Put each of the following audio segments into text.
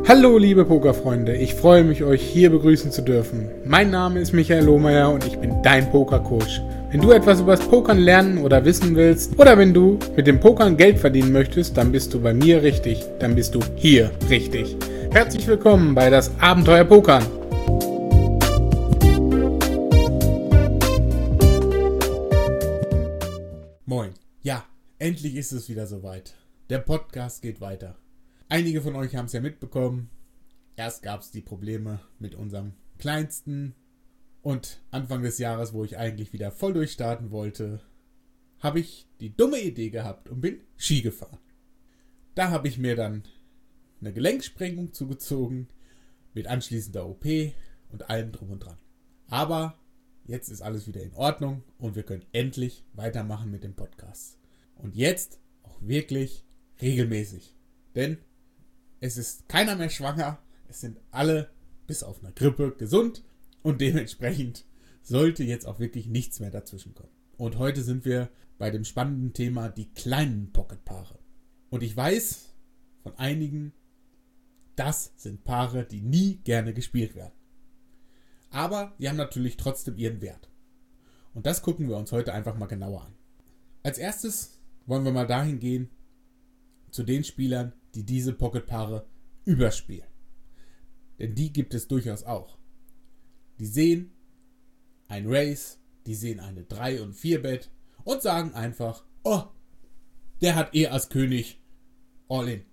Hallo liebe Pokerfreunde, ich freue mich, euch hier begrüßen zu dürfen. Mein Name ist Michael Lohmeier und ich bin dein Pokercoach. Wenn du etwas über das Pokern lernen oder wissen willst oder wenn du mit dem Pokern Geld verdienen möchtest, dann bist du bei mir richtig, dann bist du hier richtig. Herzlich willkommen bei das Abenteuer Pokern. Moin, ja, endlich ist es wieder soweit. Der Podcast geht weiter. Einige von euch haben es ja mitbekommen. Erst gab es die Probleme mit unserem Kleinsten und Anfang des Jahres, wo ich eigentlich wieder voll durchstarten wollte, habe ich die dumme Idee gehabt und bin Ski gefahren. Da habe ich mir dann eine Gelenksprengung zugezogen mit anschließender OP und allem drum und dran. Aber jetzt ist alles wieder in Ordnung und wir können endlich weitermachen mit dem Podcast. Und jetzt auch wirklich regelmäßig. Denn es ist keiner mehr schwanger, es sind alle bis auf eine Grippe gesund und dementsprechend sollte jetzt auch wirklich nichts mehr dazwischen kommen. Und heute sind wir bei dem spannenden Thema die kleinen Pocketpaare. Und ich weiß von einigen, das sind Paare, die nie gerne gespielt werden. Aber die haben natürlich trotzdem ihren Wert. Und das gucken wir uns heute einfach mal genauer an. Als erstes wollen wir mal dahin gehen, zu den Spielern, die diese Pocketpaare überspielen. Denn die gibt es durchaus auch. Die sehen ein Race, die sehen eine 3 und 4 Bet und sagen einfach, oh, der hat Ass König, all in.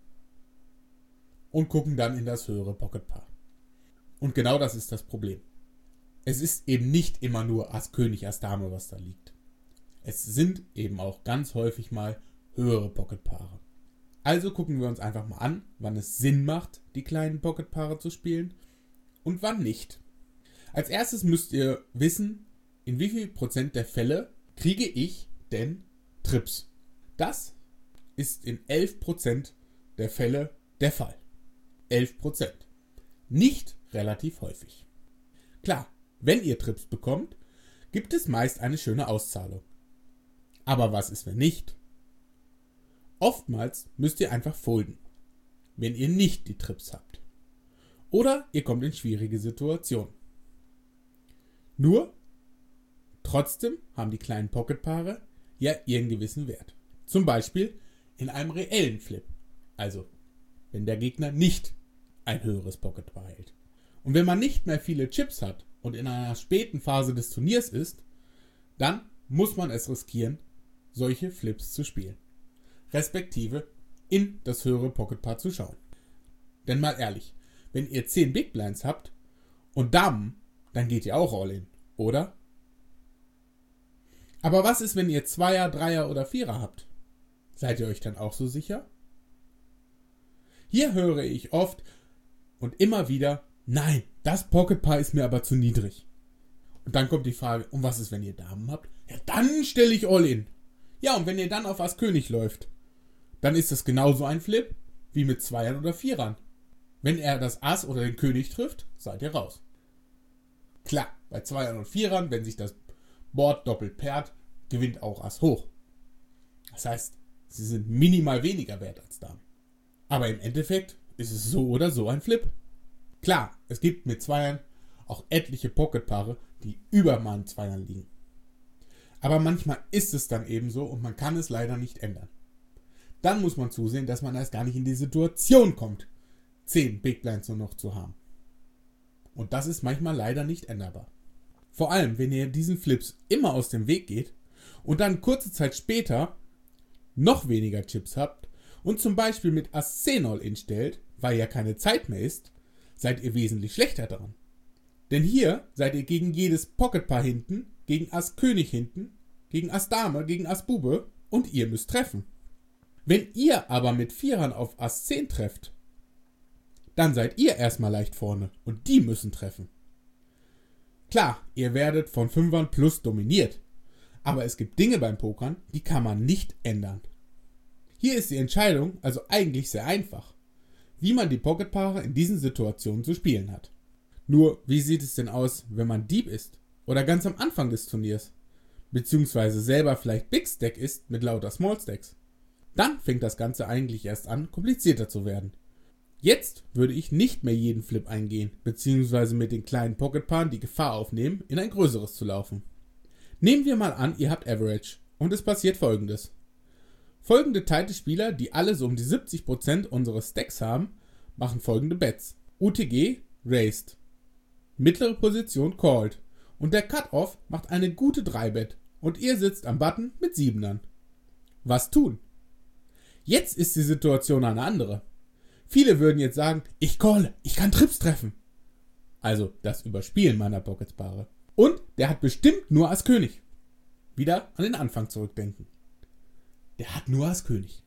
Und gucken dann in das höhere Pocketpaar. Und genau das ist das Problem. Es ist eben nicht immer nur Ass König, Ass Dame, was da liegt. Es sind eben auch ganz häufig mal höhere Pocketpaare. Also gucken wir uns einfach mal an, wann es Sinn macht, die kleinen Pocketpaare zu spielen und wann nicht. Als erstes müsst ihr wissen, in wie viel Prozent der Fälle kriege ich denn Trips. Das ist in 11% der Fälle der Fall. 11%. Nicht relativ häufig. Klar, wenn ihr Trips bekommt, gibt es meist eine schöne Auszahlung. Aber was ist, wenn nicht? Oftmals müsst ihr einfach folden, wenn ihr nicht die Trips habt. Oder ihr kommt in schwierige Situationen. Nur, trotzdem haben die kleinen Pocketpaare ja ihren gewissen Wert. Zum Beispiel in einem reellen Flip. Also, wenn der Gegner nicht ein höheres Pocketpaar hält. Und wenn man nicht mehr viele Chips hat und in einer späten Phase des Turniers ist, dann muss man es riskieren, solche Flips zu spielen. Respektive in das höhere Pocketpaar zu schauen. Denn mal ehrlich, wenn ihr 10 Big Blinds habt und Damen, dann geht ihr auch all in, oder? Aber was ist, wenn ihr 2er, 3er oder 4er habt? Seid ihr euch dann auch so sicher? Hier höre ich oft und immer wieder, nein, das Pocketpaar ist mir aber zu niedrig. Und dann kommt die Frage, und was ist, wenn ihr Damen habt? Ja, dann stelle ich all in. Ja, und wenn ihr dann auf Ass König läuft, dann ist das genauso ein Flip wie mit 2ern oder 4ern. Wenn er das Ass oder den König trifft, seid ihr raus. Klar, bei 2ern und 4ern, wenn sich das Board doppelt pairt, gewinnt auch Ass hoch. Das heißt, sie sind minimal weniger wert als Damen. Aber im Endeffekt ist es so oder so ein Flip. Klar, es gibt mit 2ern auch etliche Pocketpaare, die über meinen 2ern liegen. Aber manchmal ist es dann eben so und man kann es leider nicht ändern. Dann muss man zusehen, dass man erst gar nicht in die Situation kommt, 10 Big Blinds nur noch zu haben. Und das ist manchmal leider nicht änderbar. Vor allem, wenn ihr diesen Flips immer aus dem Weg geht und dann kurze Zeit später noch weniger Chips habt und zum Beispiel mit Ass 10 All-In stellt, weil ja keine Zeit mehr ist, seid ihr wesentlich schlechter dran. Denn hier seid ihr gegen jedes Pocketpaar hinten, gegen Ass König hinten, gegen Ass Dame, gegen Ass Bube und ihr müsst treffen. Wenn ihr aber mit 4ern auf Ass 10 trefft, dann seid ihr erstmal leicht vorne und die müssen treffen. Klar, ihr werdet von 5ern plus dominiert, aber es gibt Dinge beim Pokern, die kann man nicht ändern. Hier ist die Entscheidung also eigentlich sehr einfach, wie man die Pocketpaare in diesen Situationen zu spielen hat. Nur, wie sieht es denn aus, wenn man Deep ist oder ganz am Anfang des Turniers, beziehungsweise selber vielleicht Big Stack ist mit lauter Small Stacks? Dann fängt das Ganze eigentlich erst an, komplizierter zu werden. Jetzt würde ich nicht mehr jeden Flip eingehen, beziehungsweise mit den kleinen Pocketpaaren die Gefahr aufnehmen, in ein größeres zu laufen. Nehmen wir mal an, ihr habt Average und es passiert Folgendes. Folgende Title-Spieler, die alle so um die 70% unseres Stacks haben, machen folgende Bets. UTG raised, mittlere Position called und der Cut-Off macht eine gute 3-Bet und ihr sitzt am Button mit 7ern. Was tun? Jetzt ist die Situation eine andere. Viele würden jetzt sagen, ich calle, ich kann Trips treffen. Also das Überspielen meiner Pockets-Paare. Und der hat bestimmt nur Ass König. Wieder an den Anfang zurückdenken. Der hat nur Ass König.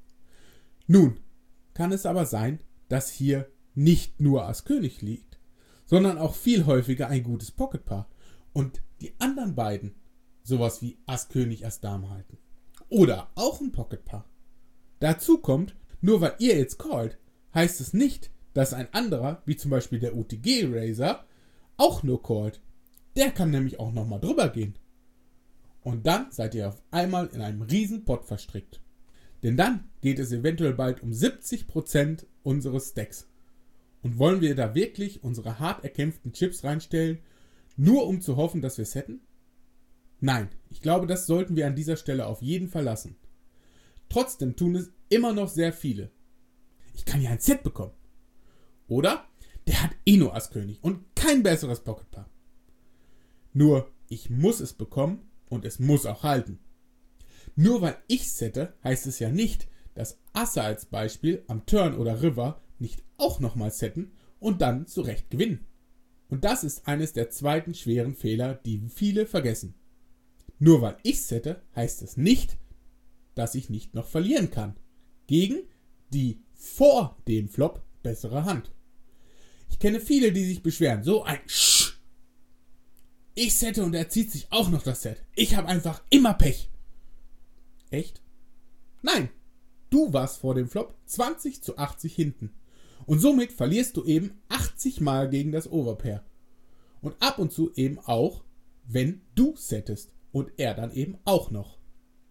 Nun kann es aber sein, dass hier nicht nur Ass König liegt, sondern auch viel häufiger ein gutes Pocketpaar und die anderen beiden sowas wie Ass König, Ass Dame halten. Oder auch ein Pocketpaar. Dazu kommt, nur weil ihr jetzt callt, heißt es nicht, dass ein anderer, wie zum Beispiel der UTG-Raiser, auch nur callt. Der kann nämlich auch nochmal drüber gehen. Und dann seid ihr auf einmal in einem riesen Pot verstrickt. Denn dann geht es eventuell bald um 70% unseres Stacks. Und wollen wir da wirklich unsere hart erkämpften Chips reinstellen, nur um zu hoffen, dass wir setten? Nein, ich glaube, das sollten wir an dieser Stelle auf jeden Fall lassen. Trotzdem tun es immer noch sehr viele. Ich kann ja ein Set bekommen. Oder? Der hat eh nur Ass König und kein besseres Pocketpaar. Nur, ich muss es bekommen und es muss auch halten. Nur weil ich sette, heißt es ja nicht, dass Asse als Beispiel am Turn oder River nicht auch nochmal setten und dann zurecht gewinnen. Und das ist eines der zweiten schweren Fehler, die viele vergessen. Nur weil ich sette, heißt es nicht, dass ich nicht noch verlieren kann. Gegen die vor dem Flop bessere Hand. Ich kenne viele, die sich beschweren. So ein Sch. Ich sette und er zieht sich auch noch das Set. Ich habe einfach immer Pech. Echt? Nein. Du warst vor dem Flop 20:80 hinten. Und somit verlierst du eben 80 Mal gegen das Overpair. Und ab und zu eben auch, wenn du settest. Und er dann eben auch noch.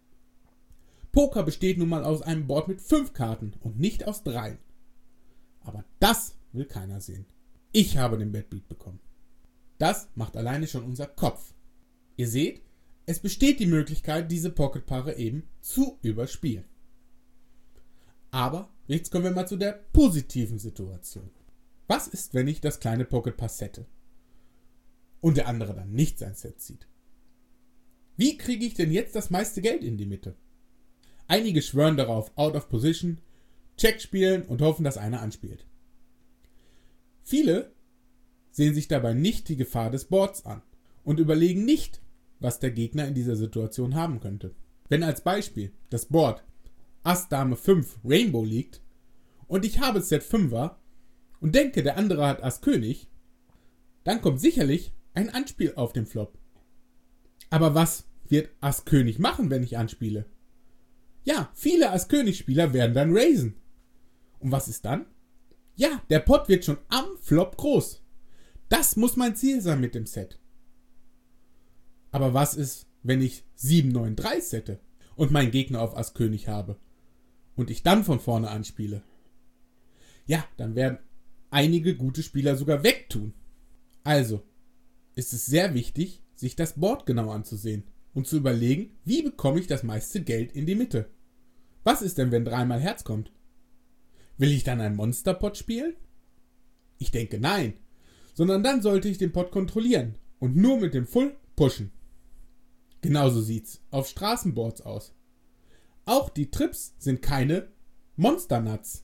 Poker besteht nun mal aus einem Board mit 5 Karten und nicht aus 3. Aber das will keiner sehen. Ich habe den Bad Beat bekommen. Das macht alleine schon unser Kopf. Ihr seht, es besteht die Möglichkeit, diese Pocketpaare eben zu überspielen. Aber jetzt kommen wir mal zu der positiven Situation. Was ist, wenn ich das kleine Pocketpaar sette und der andere dann nicht sein Set zieht? Wie kriege ich denn jetzt das meiste Geld in die Mitte? Einige schwören darauf, out of position, Check spielen und hoffen, dass einer anspielt. Viele sehen sich dabei nicht die Gefahr des Boards an und überlegen nicht, was der Gegner in dieser Situation haben könnte. Wenn als Beispiel das Board Ass Dame 5 Rainbow liegt und ich habe Set 5er und denke, der andere hat Ass König, dann kommt sicherlich ein Anspiel auf den Flop. Aber was wird Ass König machen, wenn ich anspiele? Ja, viele Ass König Spieler werden dann raisen. Und was ist dann? Ja, der Pot wird schon am Flop groß. Das muss mein Ziel sein mit dem Set. Aber was ist, wenn ich 7-9-3 sette und meinen Gegner auf Ass König habe und ich dann von vorne anspiele? Ja, dann werden einige gute Spieler sogar wegtun. Also ist es sehr wichtig, sich das Board genau anzusehen und zu überlegen, wie bekomme ich das meiste Geld in die Mitte? Was ist denn, wenn 3-mal Herz kommt? Will ich dann einen Monsterpot spielen? Ich denke nein, sondern dann sollte ich den Pot kontrollieren und nur mit dem Full pushen. Genauso sieht's auf Straßenboards aus. Auch die Trips sind keine Monsternuts.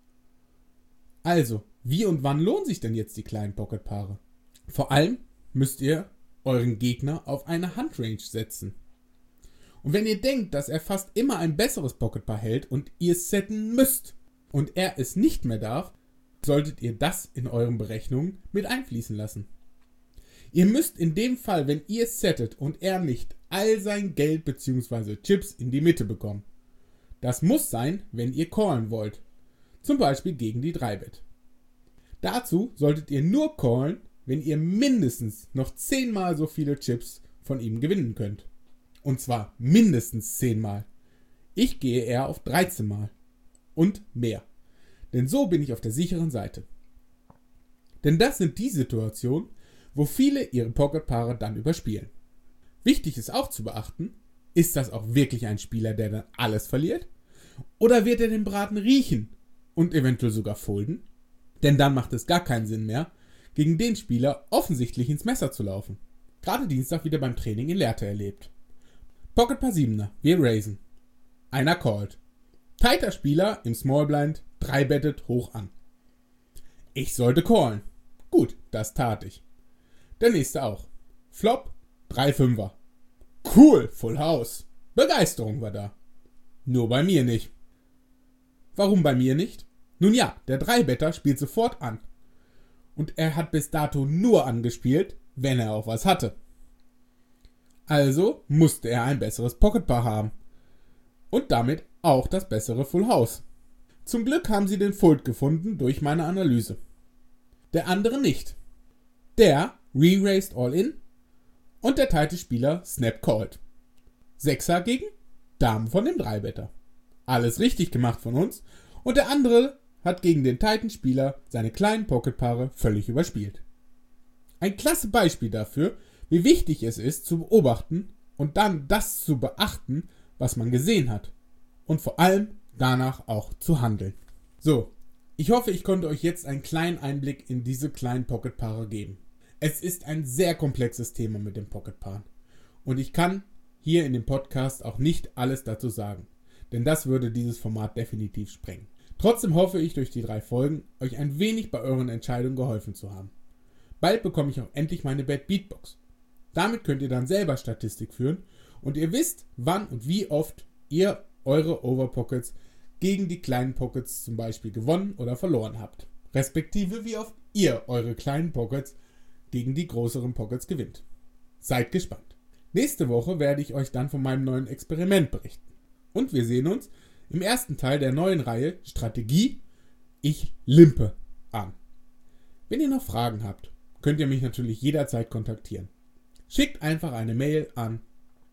Also, wie und wann lohnen sich denn jetzt die kleinen Pocketpaare? Vor allem müsst ihr euren Gegner auf eine Handrange setzen. Und wenn ihr denkt, dass er fast immer ein besseres Pocketpaar hält und ihr es setten müsst und er es nicht mehr darf, solltet ihr das in euren Berechnungen mit einfließen lassen. Ihr müsst in dem Fall, wenn ihr es settet und er nicht, all sein Geld bzw. Chips in die Mitte bekommen. Das muss sein, wenn ihr callen wollt. Zum Beispiel gegen die 3-Bet. Dazu solltet ihr nur callen, wenn ihr mindestens noch 10-mal so viele Chips von ihm gewinnen könnt. Und zwar mindestens 10-mal. Ich gehe eher auf 13-mal. Und mehr. denn so bin ich auf der sicheren Seite. Denn das sind die Situationen, wo viele ihre Pocketpaare dann überspielen. Wichtig ist auch zu beachten, ist das auch wirklich ein Spieler, der dann alles verliert? Oder wird er den Braten riechen und eventuell sogar folden? Denn dann macht es gar keinen Sinn mehr, gegen den Spieler offensichtlich ins Messer zu laufen. Gerade Dienstag wieder beim Training in Lehrte erlebt. Pocketpaar 7er, wir raisen. Einer called. Tighter Spieler im Small Blind, 3-bettet hoch an. Ich sollte callen. Gut, das tat ich. Der nächste auch. Flop, 3-5er. Cool, Full House. Begeisterung war da. Nur bei mir nicht. Warum bei mir nicht? Nun ja, der 3-Better spielt sofort an. Und er hat bis dato nur angespielt, wenn er auch was hatte. Also musste er ein besseres Pocketpaar haben. Und damit auch das bessere Full House. Zum Glück haben sie den Fold gefunden durch meine Analyse. Der andere nicht. Der re-raised all in und der teilte Spieler snap called. 6er gegen Damen von dem 3-Better. Alles richtig gemacht von uns und der andere hat gegen den Titan-Spieler seine kleinen Pocketpaare völlig überspielt. Ein klasse Beispiel dafür, wie wichtig es ist zu beobachten und dann das zu beachten, was man gesehen hat und vor allem danach auch zu handeln. So, ich hoffe, ich konnte euch jetzt einen kleinen Einblick in diese kleinen Pocketpaare geben. Es ist ein sehr komplexes Thema mit den Pocketpaaren und ich kann hier in dem Podcast auch nicht alles dazu sagen, denn das würde dieses Format definitiv sprengen. Trotzdem hoffe ich, durch die 3 Folgen euch ein wenig bei euren Entscheidungen geholfen zu haben. Bald bekomme ich auch endlich meine Bad Beatbox. Damit könnt ihr dann selber Statistik führen und ihr wisst, wann und wie oft ihr eure Overpockets gegen die kleinen Pockets zum Beispiel gewonnen oder verloren habt. Respektive wie oft ihr eure kleinen Pockets gegen die größeren Pockets gewinnt. Seid gespannt. Nächste Woche werde ich euch dann von meinem neuen Experiment berichten. Und wir sehen uns im ersten Teil der neuen Reihe Strategie Ich limpe an. Wenn ihr noch Fragen habt, könnt ihr mich natürlich jederzeit kontaktieren. Schickt einfach eine Mail an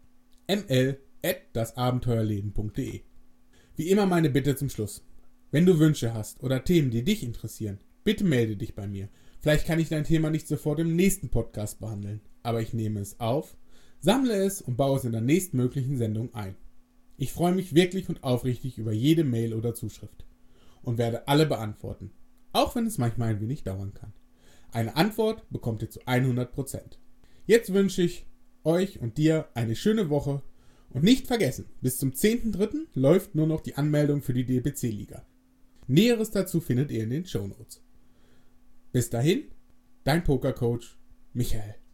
ml@dasabenteuerleben.de. Wie immer meine Bitte zum Schluss. Wenn du Wünsche hast oder Themen, die dich interessieren, bitte melde dich bei mir. Vielleicht kann ich dein Thema nicht sofort im nächsten Podcast behandeln, aber ich nehme es auf, sammle es und baue es in der nächstmöglichen Sendung ein. Ich freue mich wirklich und aufrichtig über jede Mail oder Zuschrift und werde alle beantworten, auch wenn es manchmal ein wenig dauern kann. Eine Antwort bekommt ihr zu 100%. Jetzt wünsche ich euch und dir eine schöne Woche und nicht vergessen, bis zum 10.3. läuft nur noch die Anmeldung für die DBC-Liga. Näheres dazu findet ihr in den Shownotes. Bis dahin, dein Pokercoach Michael.